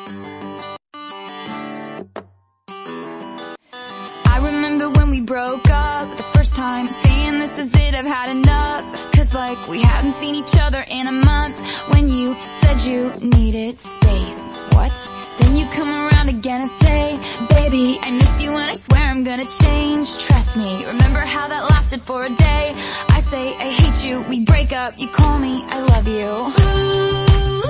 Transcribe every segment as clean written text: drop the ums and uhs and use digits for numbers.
I remember when we broke up the first time, saying this is it, I've had enough. Cause like we hadn't seen each other in a month. When you said you needed space, what? Then you come around again and say, baby, I miss you and I swear I'm gonna change. Trust me, remember how that lasted for a day? I say I hate you, we break up, you call me, I love you. Ooh.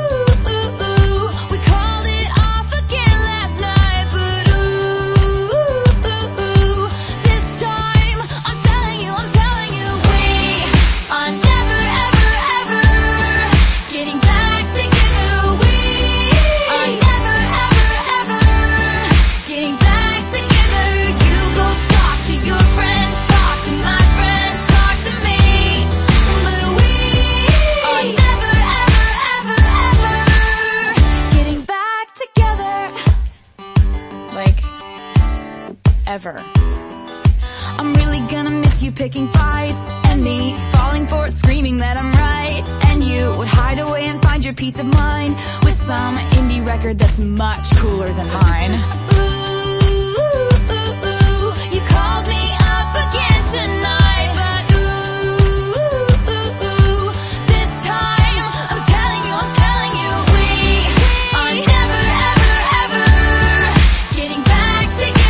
Ever. I'm really gonna miss you picking fights, and me falling for it, screaming that I'm right. And you would hide away and find your peace of mind with some indie record that's much cooler than mine. Ooh, you called me up again tonight, but this time I'm telling you, we are never ever getting back together.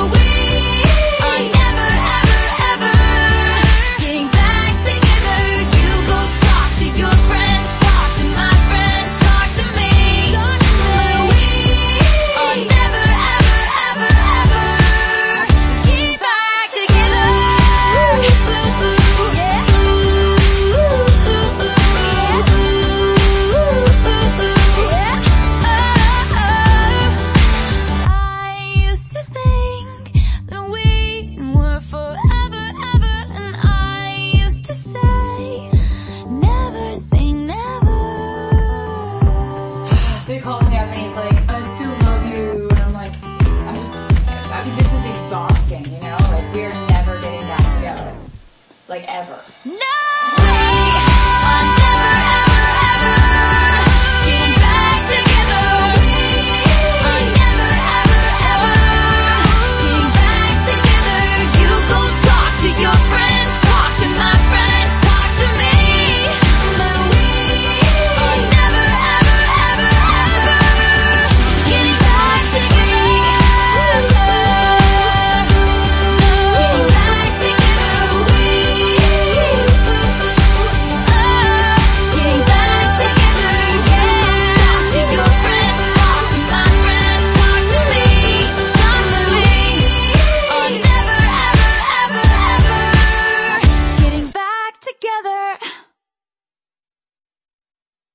So he calls me up and he's like, I still love you. And I'm like, I mean, this is exhausting, you know? Like, we're never getting back together. Like, ever. No!